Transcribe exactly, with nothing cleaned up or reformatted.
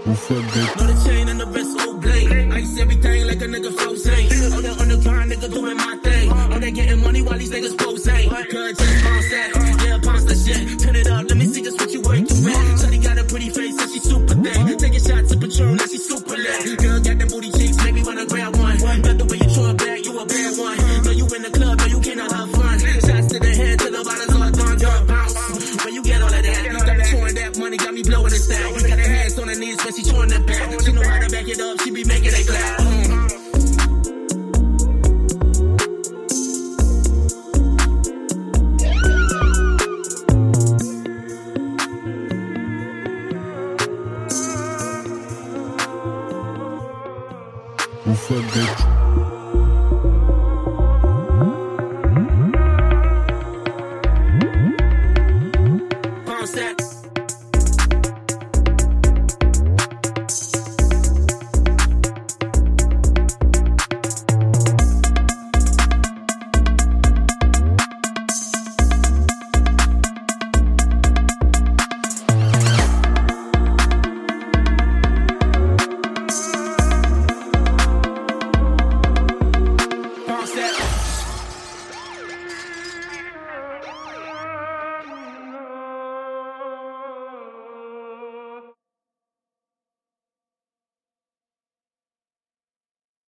What's up, bitch? Know the chain and the wrist all blade. Ice everything like a nigga frozen. On the on the grind, nigga doing my thing. On there getting money while these niggas posing. Cause just bounce that, yeah, bounce that shit. Turn it up, let me see just what you working with. Shawty got a pretty face and she super thick. Taking shots of Patron, now she super lit. Girl got them booty cheeks, make me wanna grab one. Love the way you throw it back, you a bad one. Know you in the club, know you cannot have fun. Shots to the head, till the bottles all gone, girl bounce. Where you get all of that? Got me throwing that money, got me blowing the stack. Got her hands on her knees when she throwing that back. She know how to back it up, she be making it clap. Mm. What's up, bitch?